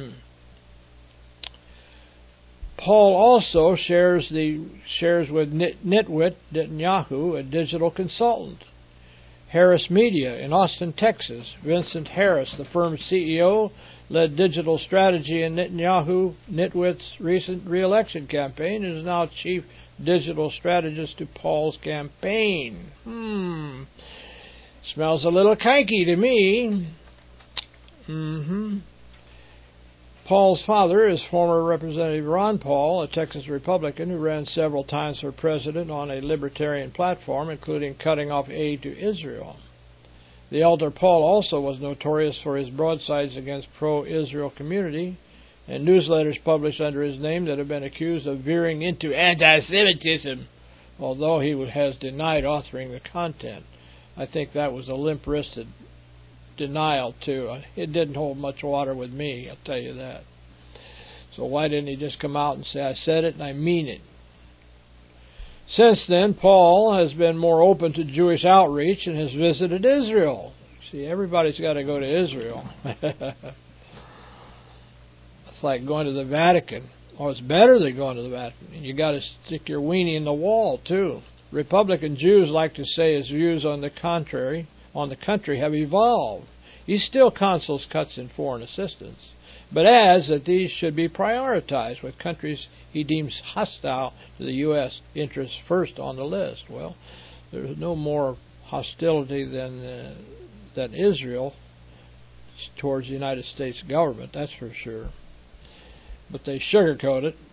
Paul also shares with Nitwit Netanyahu, a digital consultant. Harris Media in Austin, Texas. Vincent Harris, the firm's CEO, led digital strategy in Nitwit's recent re-election campaign and is now chief digital strategist to Paul's campaign. Smells a little kinky to me. Paul's father is former Representative Ron Paul, a Texas Republican who ran several times for president on a libertarian platform, including cutting off aid to Israel. The elder Paul also was notorious for his broadsides against pro-Israel community and newsletters published under his name that have been accused of veering into anti-Semitism, although he has denied authoring the content. I think that was a limp-wristed denial, too. It didn't hold much water with me, I'll tell you that. So why didn't he just come out and say, I said it and I mean it? Since then, Paul has been more open to Jewish outreach and has visited Israel. See, everybody's got to go to Israel. It's like going to the Vatican. Or it's better than going to the Vatican. And you got to stick your weenie in the wall, too. Republican Jews like to say his views on the country have evolved. He still counsels cuts in foreign assistance, but adds that these should be prioritized with countries he deems hostile to the U.S. interests first on the list. Well, there's no more hostility than Israel towards the United States government, that's for sure. But they sugarcoat it.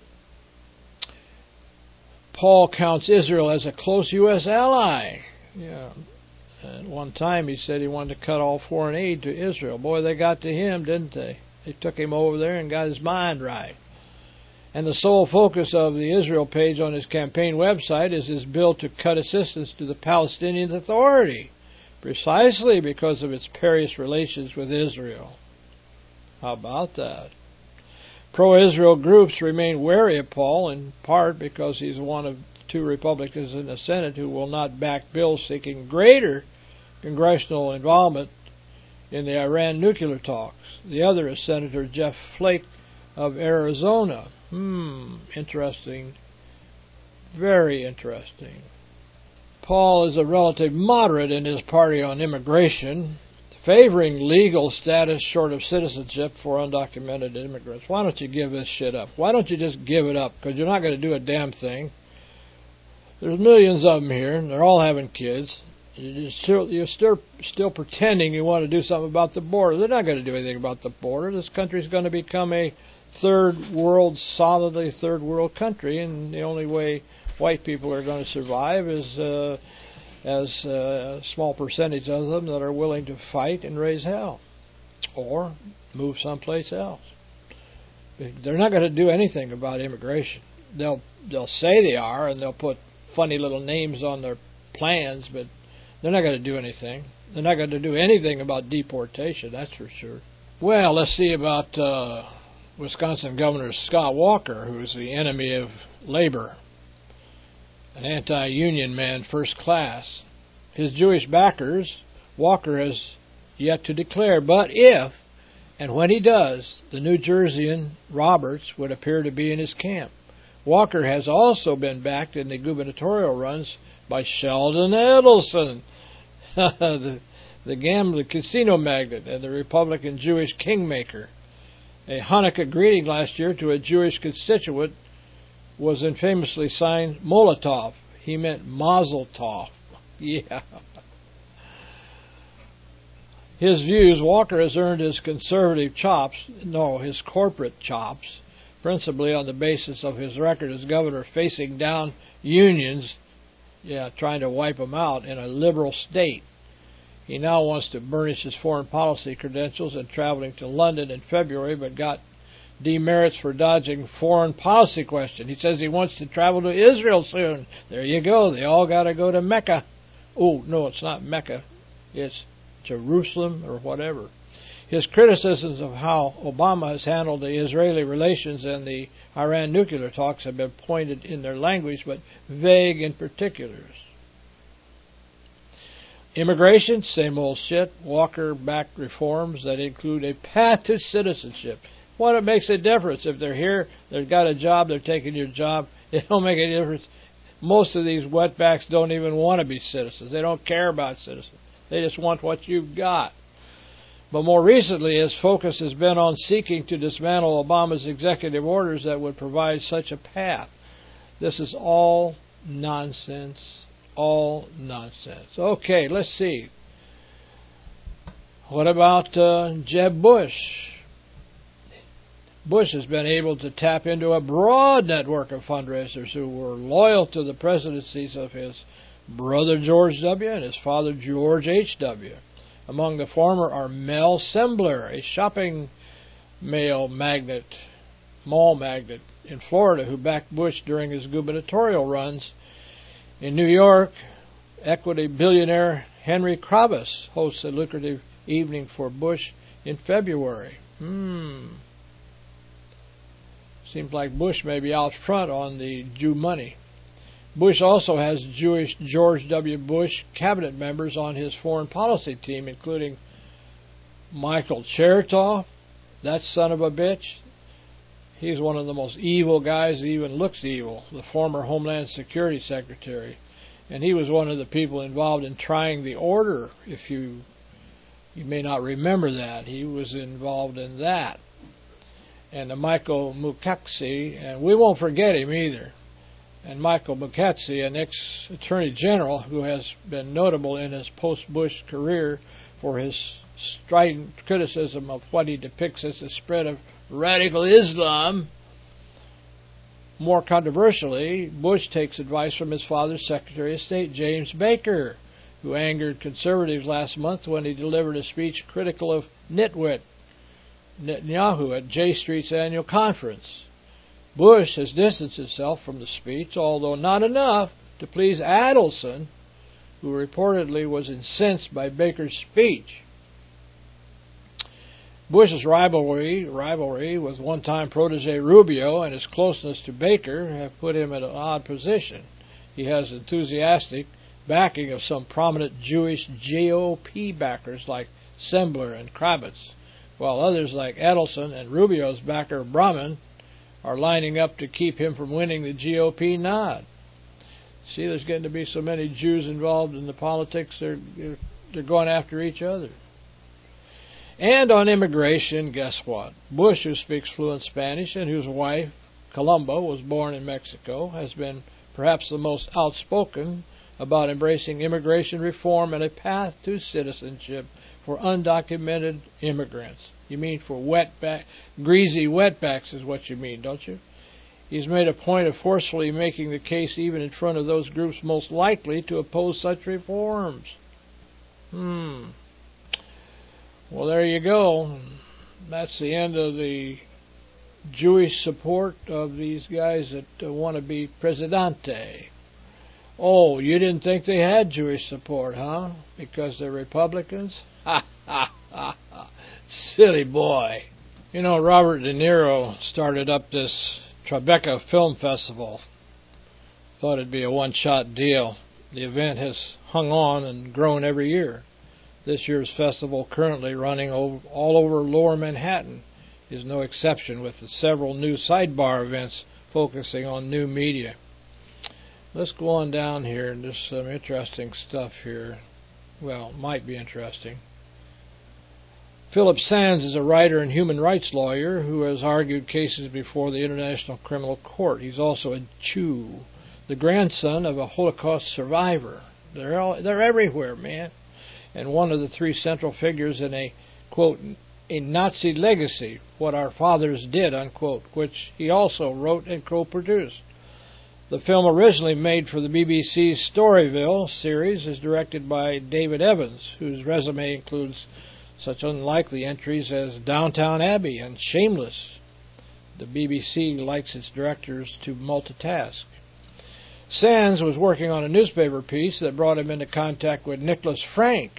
Paul counts Israel as a close U.S. ally. Yeah. At one time he said he wanted to cut all foreign aid to Israel. Boy, they got to him, didn't they? They took him over there and got his mind right. And the sole focus of the Israel page on his campaign website is his bill to cut assistance to the Palestinian Authority, precisely because of its perilous relations with Israel. How about that? Pro-Israel groups remain wary of Paul, in part because he's one of two Republicans in the Senate who will not back bills seeking greater congressional involvement in the Iran nuclear talks. The other is Senator Jeff Flake of Arizona. Interesting. Very interesting. Paul is a relative moderate in his party on immigration, favoring legal status short of citizenship for undocumented immigrants. Why don't you give this shit up? Why don't you just give it up? Because you're not going to do a damn thing. There's millions of them here, and they're all having kids. You're still pretending you want to do something about the border. They're not going to do anything about the border. This country's going to become a solidly third world country, and the only way white people are going to survive is as a small percentage of them that are willing to fight and raise hell or move someplace else. They're not going to do anything about immigration. They'll say they are, and they'll put funny little names on their plans, but they're not going to do anything. They're not going to do anything about deportation, that's for sure. Well, let's see about Wisconsin Governor Scott Walker, who's the enemy of labor, an anti-union man first class. His Jewish backers, Walker has yet to declare, but if and when he does, the New Jerseyan Roberts would appear to be in his camp. Walker has also been backed in the gubernatorial runs by Sheldon Adelson, the gambling casino magnate and the Republican Jewish kingmaker. A Hanukkah greeting last year to a Jewish constituent was infamously signed Molotov. He meant Mazel Tov. Yeah. His views, Walker has earned his his corporate chops, principally on the basis of his record as governor facing down unions, trying to wipe them out in a liberal state. He now wants to burnish his foreign policy credentials and traveling to London in February, but got demerits for dodging foreign policy question. He says he wants to travel to Israel soon. There you go. They all got to go to Mecca. Oh, no, it's not Mecca. It's Jerusalem or whatever. His criticisms of how Obama has handled the Israeli relations and the Iran nuclear talks have been pointed in their language, but vague in particulars. Immigration, same old shit. Walker-backed reforms that include a path to citizenship. What makes a difference? If they're here, they've got a job, they're taking your job, it don't make any difference. Most of these wetbacks don't even want to be citizens. They don't care about citizens. They just want what you've got. But more recently, his focus has been on seeking to dismantle Obama's executive orders that would provide such a path. This is all nonsense. All nonsense. Okay, let's see. What about Jeb Bush? Bush has been able to tap into a broad network of fundraisers who were loyal to the presidencies of his brother George W. and his father George H.W. Among the former are Mel Sembler, a shopping mall magnate in Florida who backed Bush during his gubernatorial runs. In New York, equity billionaire Henry Kravis hosts a lucrative evening for Bush in February. Seems like Bush may be out front on the Jew money. Bush also has Jewish George W. Bush cabinet members on his foreign policy team, including Michael Chertoff, that son of a bitch. He's one of the most evil guys who even looks evil, the former Homeland Security Secretary. And he was one of the people involved in trying the order, if you You may not remember that. He was involved in that. And the Michael Mukasey, and we won't forget him either. And Michael Mukasey, an ex-attorney general who has been notable in his post-Bush career for his strident criticism of what he depicts as the spread of radical Islam. More controversially, Bush takes advice from his father's Secretary of State, James Baker, who angered conservatives last month when he delivered a speech critical of nitwit Netanyahu at J Street's annual conference. Bush has distanced himself from the speech, although not enough to please Adelson, who reportedly was incensed by Baker's speech. Bush's rivalry with one-time protege Rubio and his closeness to Baker have put him in an odd position. He has enthusiastic backing of some prominent Jewish GOP backers like Sembler and Kravitz, while others like Adelson and Rubio's backer Brahman are lining up to keep him from winning the GOP nod. See, there's getting to be so many Jews involved in the politics, they're going after each other. And on immigration, guess what? Bush, who speaks fluent Spanish and whose wife, Colombo, was born in Mexico, has been perhaps the most outspoken about embracing immigration reform and a path to citizenship for undocumented immigrants. You mean for greasy wetbacks is what you mean, don't you? He's made a point of forcefully making the case even in front of those groups most likely to oppose such reforms. Well, there you go. That's the end of the Jewish support of these guys that want to be Presidente. Oh, you didn't think they had Jewish support, huh? Because they're Republicans? Ha, ha, ha, ha. Silly boy. You know, Robert De Niro started up this Tribeca Film Festival. Thought it'd be a one-shot deal. The event has hung on and grown every year. This year's festival, currently running all over Lower Manhattan, is no exception, with the several new sidebar events focusing on new media. Let's go on down here, and there's some interesting stuff here. Well, might be interesting. Philip Sands is a writer and human rights lawyer who has argued cases before the International Criminal Court. He's also a Jew, the grandson of a Holocaust survivor. They're everywhere, man. And one of the three central figures in a, quote, a Nazi legacy, What Our Fathers Did, unquote, which he also wrote and co-produced. The film, originally made for the BBC's Storyville series, is directed by David Evans, whose resume includes such unlikely entries as Downton Abbey and Shameless. The BBC likes its directors to multitask. Sands was working on a newspaper piece that brought him into contact with Nicholas Frank,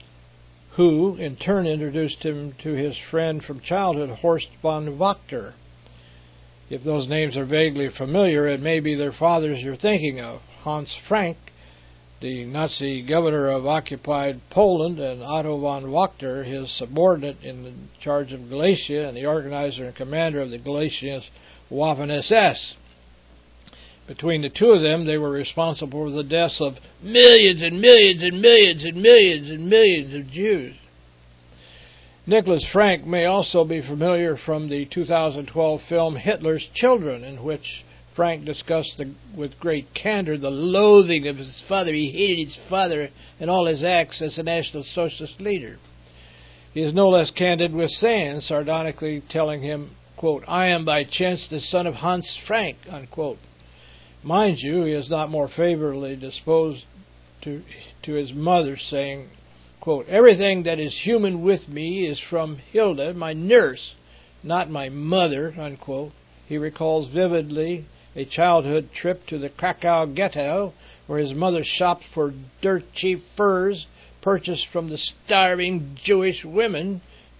who in turn introduced him to his friend from childhood, Horst von Wachter. If those names are vaguely familiar, it may be their fathers you're thinking of. Hans Frank, the Nazi governor of occupied Poland, and Otto von Wachter, his subordinate in charge of Galicia and the organizer and commander of the Galician Waffen-SS. Between the two of them, they were responsible for the deaths of millions and millions and millions and millions and millions of Jews. Nicholas Frank may also be familiar from the 2012 film Hitler's Children, in which Frank discussed with great candor the loathing of his father. He hated his father and all his acts as a National Socialist leader. He is no less candid with Sands, sardonically telling him, quote, I am by chance the son of Hans Frank, unquote. Mind you, he is not more favorably disposed to his mother, saying, quote, everything that is human with me is from Hilda, my nurse, not my mother, unquote. He recalls vividly a childhood trip to the Krakow ghetto, where his mother shopped for dirt-cheap furs purchased from the starving Jewish women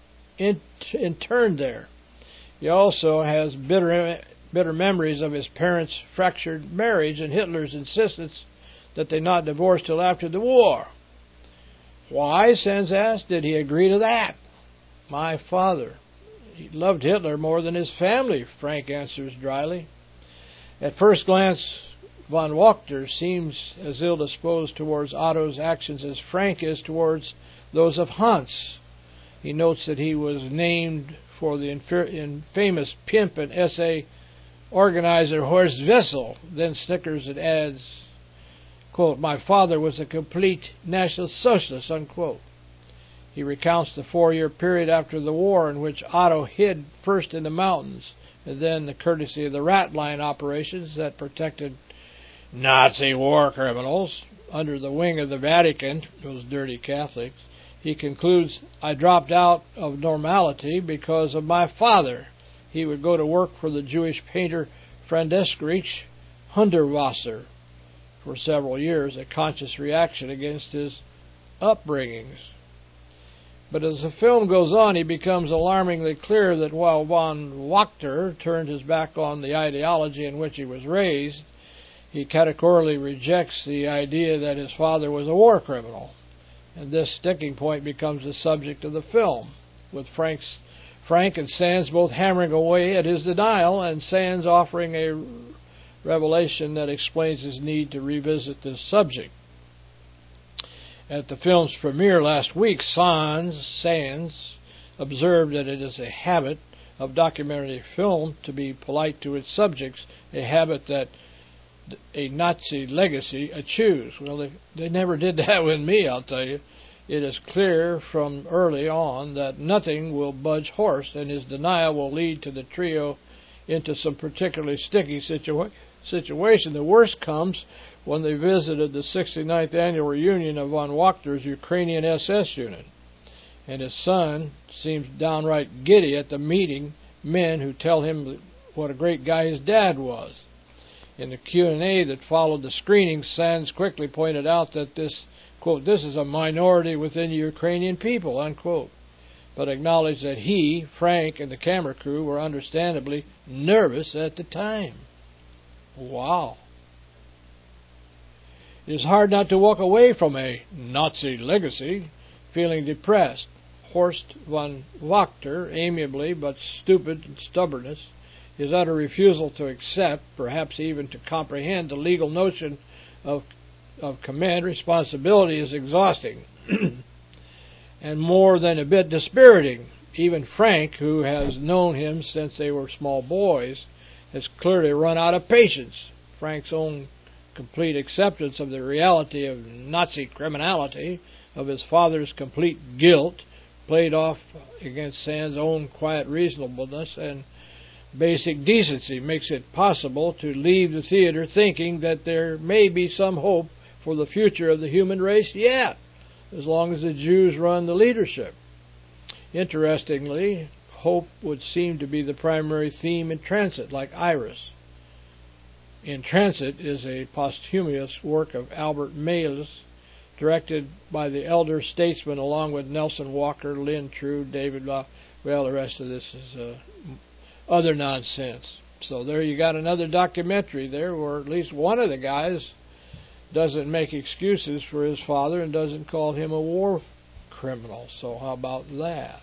interned there. He also has bitter memories of his parents' fractured marriage and Hitler's insistence that they not divorce till after the war. Why, Sands asked, did he agree to that? My father. He loved Hitler more than his family, Frank answers dryly. At first glance, von Wachter seems as ill-disposed towards Otto's actions as Frank is towards those of Hans. He notes that he was named for the famous pimp and SA organizer Horst Wessel, then snickers and adds, quote, "My father was a complete National Socialist," unquote. He recounts the 4-year period after the war in which Otto hid first in the mountains and then, the courtesy of the rat line operations that protected Nazi war criminals under the wing of the Vatican, those dirty Catholics. He concludes, "I dropped out of normality because of my father. He would go to work for the Jewish painter Friedrich Hundertwasser for several years, a conscious reaction against his upbringings." But as the film goes on, he becomes alarmingly clear that while von Wachter turned his back on the ideology in which he was raised, he categorically rejects the idea that his father was a war criminal. And this sticking point becomes the subject of the film, with Frank and Sands both hammering away at his denial, and Sands offering a revelation that explains his need to revisit this subject. At the film's premiere last week, Sands observed that it is a habit of documentary film to be polite to its subjects, a habit that a Nazi legacy eschews. Well, they never did that with me, I'll tell you. It is clear from early on that nothing will budge Horst, and his denial will lead to the trio into some particularly sticky situation. The worst comes when they visited the 69th annual reunion of von Wachter's Ukrainian SS unit, and his son seems downright giddy at the meeting men who tell him what a great guy his dad was. In the Q&A that followed the screening, Sands quickly pointed out that this, quote, "this is a minority within the Ukrainian people," unquote, but acknowledged that he, Frank, and the camera crew were understandably nervous at the time. Wow. It is hard not to walk away from a Nazi legacy feeling depressed. Horst von Wachter, amiably but stupid in stubbornness, his utter refusal to accept, perhaps even to comprehend, the legal notion of command responsibility is exhausting and more than a bit dispiriting. Even Frank, who has known him since they were small boys, has clearly run out of patience. Frank's own complete acceptance of the reality of Nazi criminality, of his father's complete guilt, played off against Sands' own quiet reasonableness and basic decency, makes it possible to leave the theater thinking that there may be some hope for the future of the human race yet, as long as the Jews run the leadership. Interestingly, hope would seem to be the primary theme in Transit, like Iris. In Transit is a posthumous work of Albert Mays, directed by the elder statesman along with Nelson Walker, Lynn True, David Law. Well, the rest of this is other nonsense. So there you got another documentary there where at least one of the guys doesn't make excuses for his father and doesn't call him a war criminal. So how about that?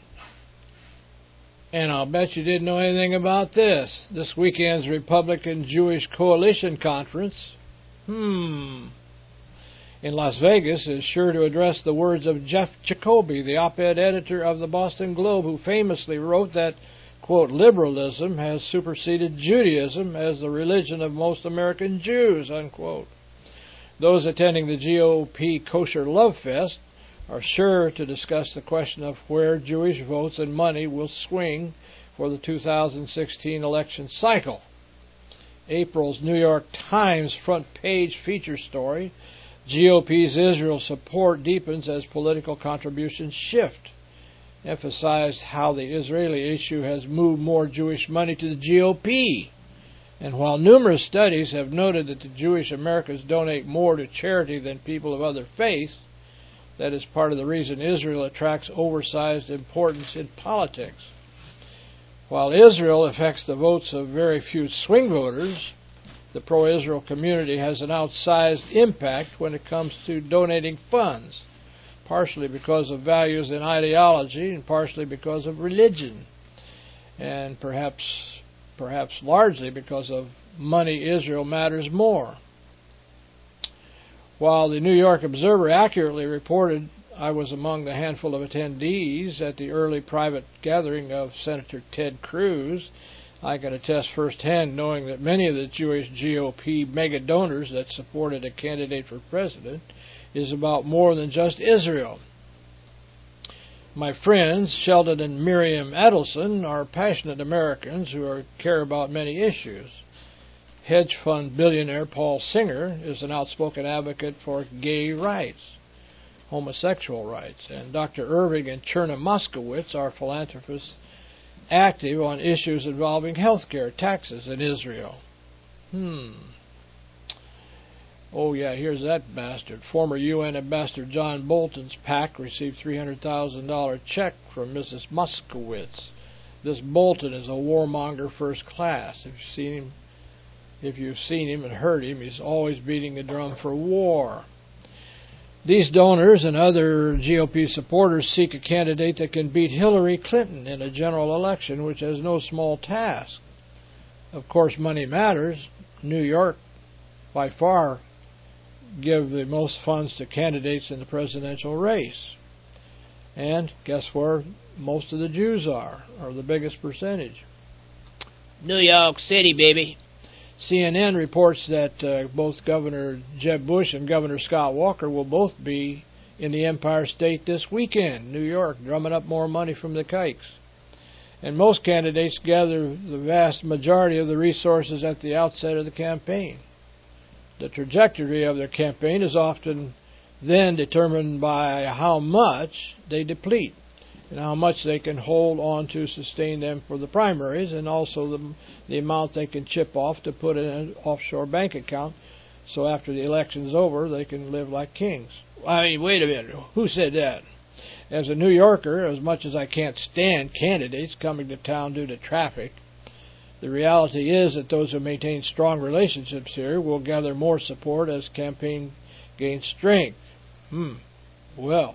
And I'll bet you didn't know anything about this. This weekend's Republican-Jewish Coalition Conference, in Las Vegas, is sure to address the words of Jeff Jacoby, the op-ed editor of the Boston Globe, who famously wrote that, quote, "liberalism has superseded Judaism as the religion of most American Jews," unquote. Those attending the GOP Kosher Love Fest are sure to discuss the question of where Jewish votes and money will swing for the 2016 election cycle. April's New York Times front page feature story, "GOP's Israel support deepens as political contributions shift," emphasized how the Israeli issue has moved more Jewish money to the GOP. And while numerous studies have noted that the Jewish Americans donate more to charity than people of other faiths, that is part of the reason Israel attracts oversized importance in politics. While Israel affects the votes of very few swing voters, the pro-Israel community has an outsized impact when it comes to donating funds, partially because of values and ideology, and partially because of religion, and perhaps largely because of money. Israel matters more. While the New York Observer accurately reported I was among the handful of attendees at the early private gathering of Senator Ted Cruz. I can attest firsthand, knowing that many of the Jewish GOP mega donors that supported a candidate for president is about more than just Israel. My friends, Sheldon and Miriam Adelson, are passionate Americans who care about many issues. Hedge fund billionaire Paul Singer is an outspoken advocate for gay rights, homosexual rights, and Dr. Irving and Cherna Moskowitz are philanthropists active on issues involving health care, taxes, in Israel. Oh, yeah, here's that bastard. Former UN Ambassador John Bolton's PAC received $300,000 check from Mrs. Moskowitz. This Bolton is a warmonger first class. If you've seen him and heard him, he's always beating the drum for war. These donors and other GOP supporters seek a candidate that can beat Hillary Clinton in a general election, which is no small task. Of course, money matters. New York, by far, give the most funds to candidates in the presidential race. And guess where most of the Jews are, or the biggest percentage? New York City, baby. CNN reports that both Governor Jeb Bush and Governor Scott Walker will both be in the Empire State this weekend, New York, drumming up more money from the kikes. And most candidates gather the vast majority of the resources at the outset of the campaign. The trajectory of their campaign is often then determined by how much they deplete and how much they can hold on to sustain them for the primaries, and also the amount they can chip off to put in an offshore bank account so after the election's over they can live like kings. I mean, wait a minute, who said that? As a New Yorker, as much as I can't stand candidates coming to town due to traffic, the reality is that those who maintain strong relationships here will gather more support as campaign gains strength. Well,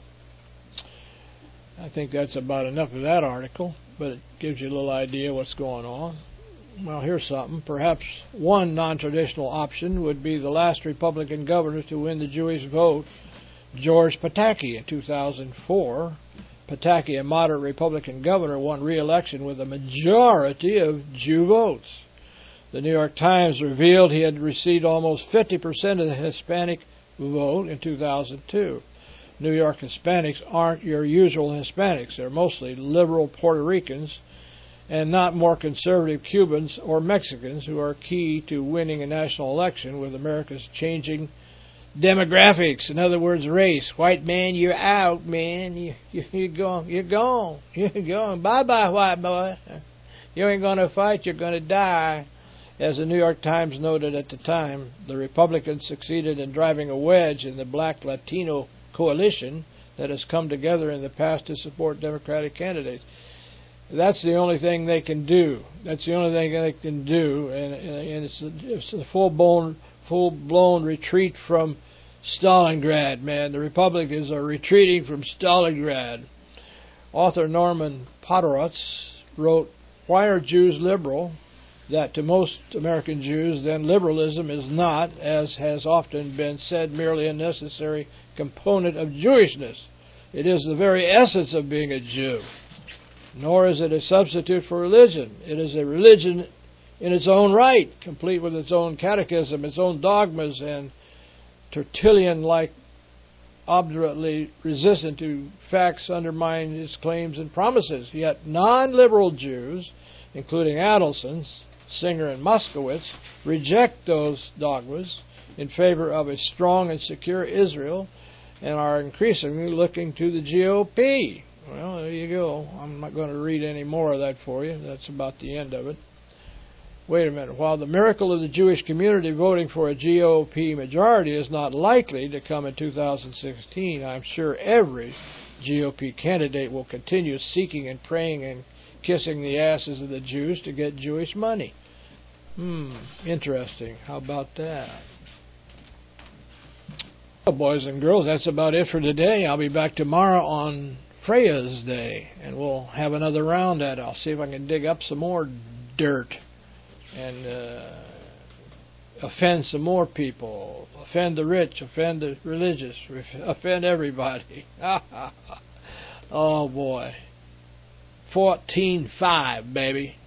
I think that's about enough of that article, but it gives you a little idea what's going on. Well, here's something. Perhaps one non-traditional option would be the last Republican governor to win the Jewish vote, George Pataki, in 2004. Pataki, a moderate Republican governor, won re-election with a majority of Jew votes. The New York Times revealed he had received almost 50% of the Hispanic vote in 2002. New York Hispanics aren't your usual Hispanics. They're mostly liberal Puerto Ricans and not more conservative Cubans or Mexicans, who are key to winning a national election with America's changing demographics. In other words, race. White man, you're out, man. You're gone. Bye-bye, white boy. You ain't going to fight. You're going to die. As the New York Times noted at the time, the Republicans succeeded in driving a wedge in the black Latino coalition that has come together in the past to support Democratic candidates. That's the only thing they can do. That's the only thing they can do, and it's a full-blown retreat from Stalingrad, man. The Republicans are retreating from Stalingrad. Author Norman Podhoretz wrote, "Why are Jews liberal?" That to most American Jews, then, liberalism is not, as has often been said, merely a necessary component of Jewishness. It is the very essence of being a Jew. Nor is it a substitute for religion. It is a religion in its own right, complete with its own catechism, its own dogmas, and Tertullian-like obdurately resistant to facts undermine its claims and promises. Yet non-liberal Jews, including Adelson, Singer, and Moskowitz, reject those dogmas in favor of a strong and secure Israel and are increasingly looking to the GOP. Well, there you go. I'm not going to read any more of that for you. That's about the end of it. Wait a minute. While the miracle of the Jewish community voting for a GOP majority is not likely to come in 2016, I'm sure every GOP candidate will continue seeking and praying and kissing the asses of the Jews to get Jewish money. Interesting. How about that? Well, boys and girls, that's about it for today. I'll be back tomorrow on Freya's Day, and we'll have another round at it. I'll see if I can dig up some more dirt and offend some more people, offend the rich, offend the religious, offend everybody. Oh boy. 14-5, baby.